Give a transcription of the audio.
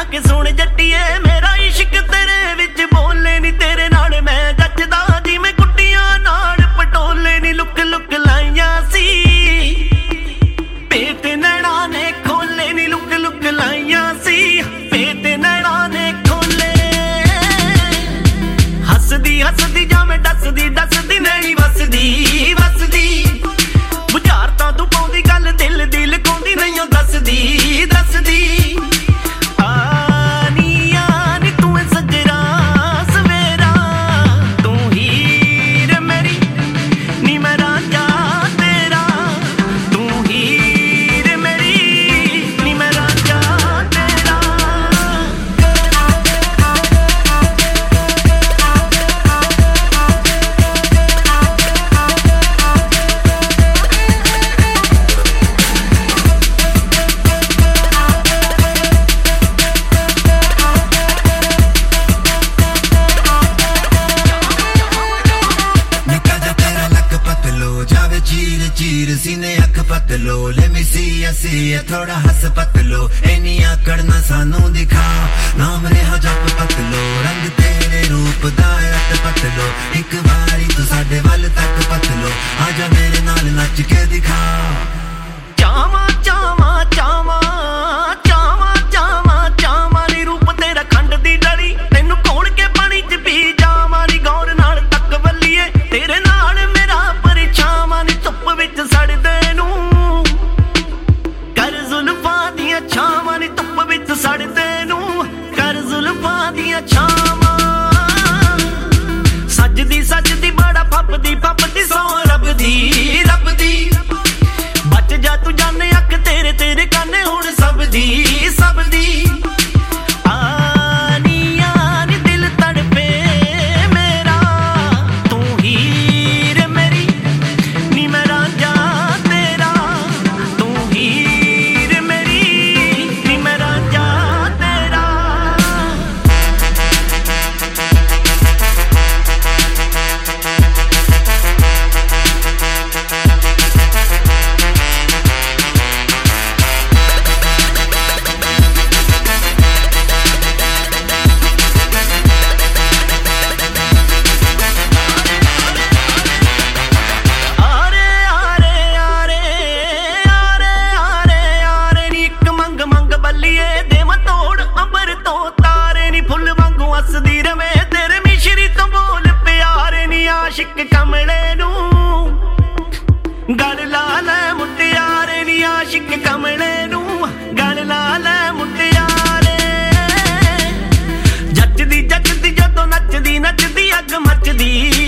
के सुन जट्टिए मेरा इश्क तेरे विच बोले नी तेरे नाल मैं जचदा जिवें गुड्डियां नाल पटोले नी लुक लुक लाइयां सी पेट नैना ने खोले नी लुक लुक लाइयां सी पेट नैना ने खोले हसदी हसदी जावें दसदी दसदी नहीं वसदी वसदी बुझारतां तू पाउंदी गल दिल दिल कोंदी नहीं दसदी दसदी Let me see ya थोड़ा हंस पतलो एनिया करना सानू दिखा नाम रेहा जप पतलो रंग तेरे रूप दा रत पतलो एक बारी तू साडे वल तक पतलो आजा मेरे नाल नच के दिखा चावा चावा चावा चावा चावा चावा नी रूप तेरा खंड दी डली तेनू कोल के पानी च पी जावा नी गौर नाल तक वल्लीए तेरे नाल मेरा परछावां नी धुप विच सड़दे नू छावां नी धुप विच सड़दे नू कर जुल्फां दियां छावां सजदी सजदी बड़ा फपदी फपदी सौ रब दी बच जा तू जाने अख तेरे तेरे काने हुण सब दी आनी आनी दिल तड़पे मेरा तू हीर मेरी नी मैं रांझा तेरा तू हीर आशिक कमले नू गल ला ले मुटियारे नी आशिक कमले नू गल ला ले मुटियारे जचदी जचदी जदों नचदी नचदी अग मचदी